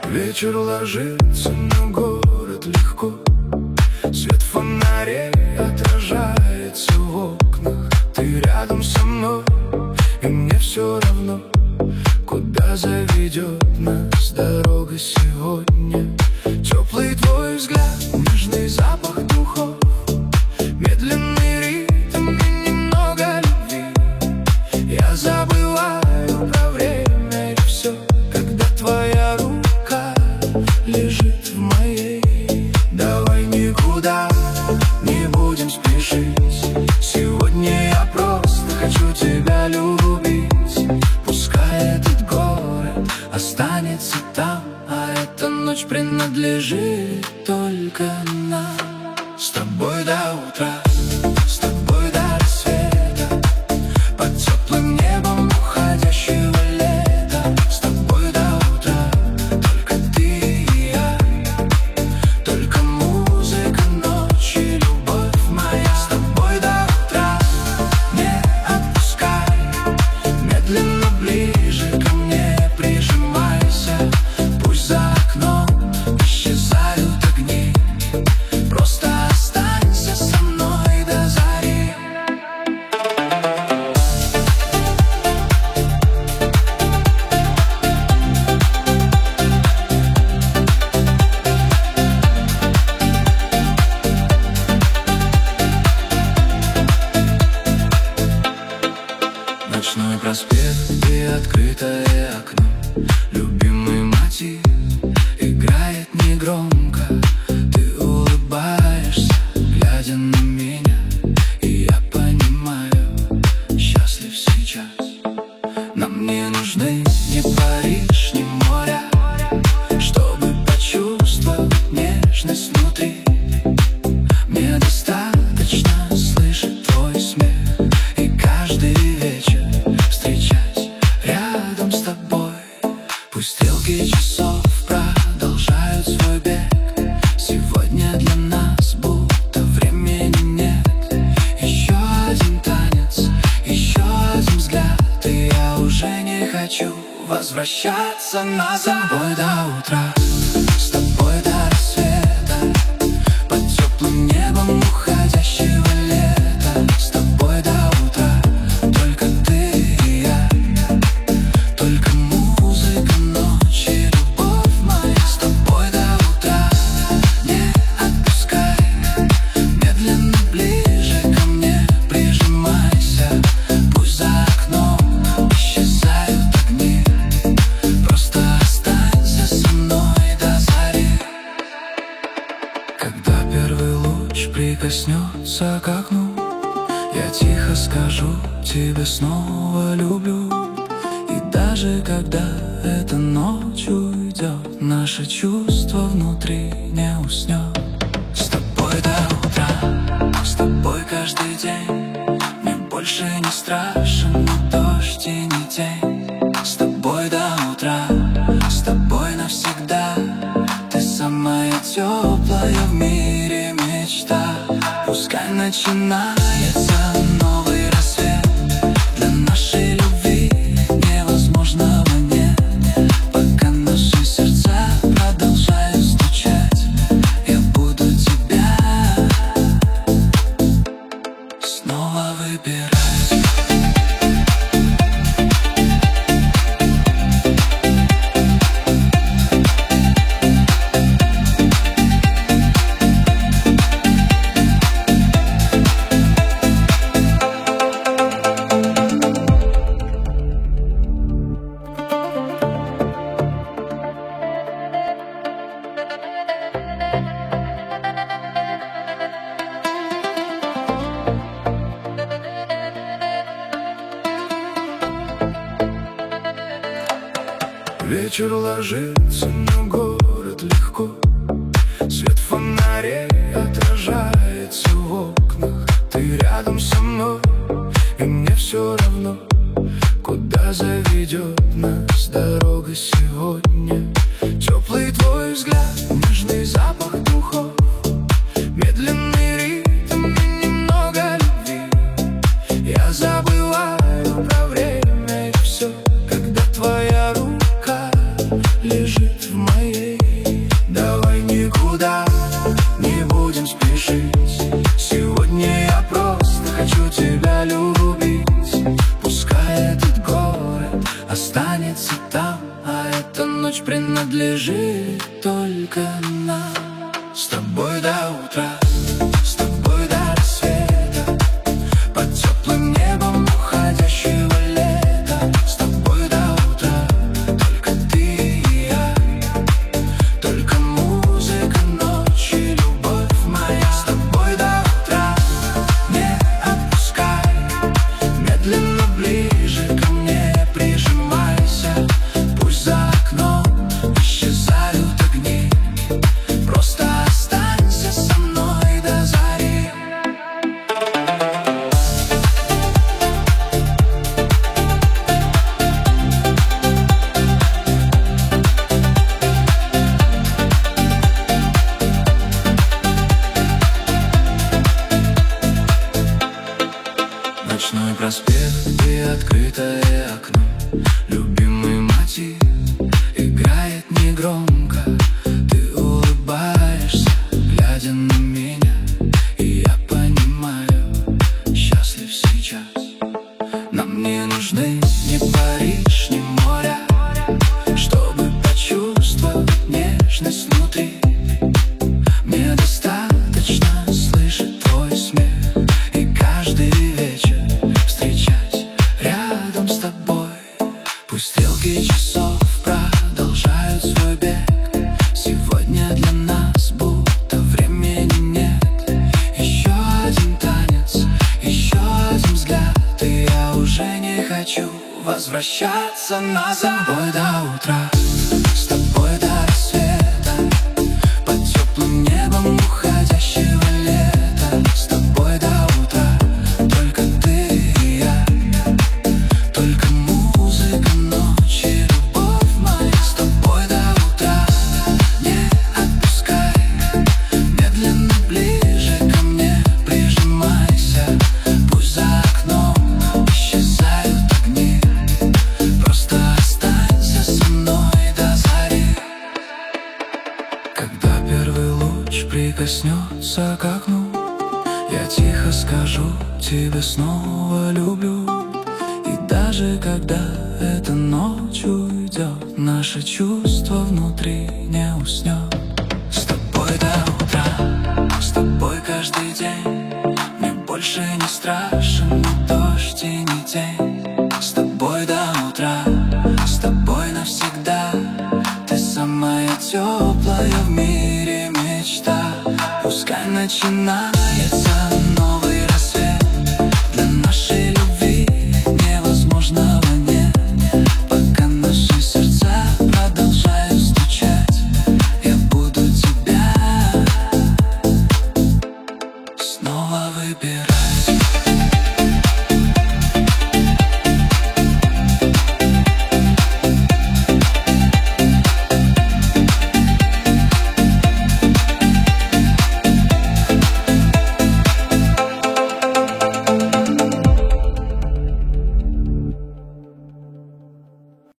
Вечер ложится на город легко, свет фонарей отражается в окнах. Ты рядом со мной, и мне все равно, куда заведет нас дорога сегодня. Теплый твой взгляд, нежный запах духов, медленный ритм и немного любви. Я забываю про время и все, когда твоя рука лежит в моей. Давай никуда не будем спешить. Сегодня я просто хочу тебя любить. Пускай этот город останется там, а эта ночь принадлежит только нам. С тобой до утра, с тобой до рассвета, под теплым небом уходящего лета. С тобой до утра, только ты и я, только музыка ночи, любовь моя. С тобой до утра, не отпускай, медленно ближе ко мне прижимайся. Пусть за окном исчезают огни, просто останься со мной до зари. Ночной проспект и открытое окно, любимый мотив играет негромко. Ты улыбаешься, глядя на меня, и я понимаю, счастлив сейчас. Нам не нужны ни Париж, ни моря, чтобы почувствовать нежность внутри. Мне достаточно слышать твой смех и каждый вечер встречать рядом с тобой. Пусть стрелки часов продолжают свой бег, сегодня для нас будто времени нет. Еще один танец, еще один взгляд, и я уже не хочу возвращаться назад. С тобой до утра, с тобой до рассвета, под теплым небом уходящего лета. С тобой до утра, только ты и я, только музыка ночи, любовь моя. С тобой до утра, не отпускай, медленно ближе ко мне прижимайся. Пусть за окном исчезают огни, просто останься со мной до зари. Когда первый луч прикоснется к окну, я тихо скажу тебе снова люблю. И даже когда эта ночь уйдет, наше чувство внутри не уснет. С тобой до утра, с тобой каждый день, мне больше не страшен ни дождь и ни тень. С тобой до утра, с тобой навсегда, ты самая теплая в мире мечта. Пускай начинается новый рассвет, для нашей любви невозможного нет. Пока наши сердца продолжают стучать, я буду тебя снова выбирать. Вечер ложится на город легко, свет фонарей отражается в окнах. Ты рядом со мной, и мне все равно, куда заведет нас дорога сегодня. Теплый твой взгляд, нежный запах духов, медленный ритм и немного любви. Я забываю про время и все, когда твоя рука лежит в моей. останется там, а эта ночь принадлежит только нам. С тобой до утра, с тобой до рассвета, под теплым небом уходящего лета. С тобой до утра, только ты и я, только музыка ночи, любовь моя. С тобой до утра, не отпускай, медленно ближе ко мне прижимайся. Пусть за окном исчезают огни, просто останься со мной до зари. Ночной проспект и открытое окно, любимый мотив играет негромко. Ты улыбаешься, глядя на меня, и я понимаю, счастлив сейчас. Нам не нужны ни Париж, ни моря, чтобы почувствовать нежность внутри. Мне достаточно слышать твой смех и каждый вечер встречать рядом с тобой. Пусть стрелки часов продолжают свой бег, сегодня для нас будто времени нет. Еще один танец, еще один взгляд, и я уже не хочу возвращаться назад. С тобой до утра, с тобой до рассвета, под теплым небом уходящего лета. С тобой до утра, только ты и я, только музыка ночи, любовь моя. С тобой до утра, не отпускай, медленно ближе ко мне прижимайся. Пусть за окном исчезают огни, просто останься со мной до зари. Когда первый луч прикоснется к окну, я тихо скажу тебе снова люблю. И даже когда эта ночь уйдет, наше чувство внутри не уснет. С тобой до утра, с тобой каждый день, мне больше не страшен ни дождь и ни тень. С тобой до утра, с тобой навсегда, ты самая теплая в мире мечта. Пускай начинается новый рассвет для нашей любви.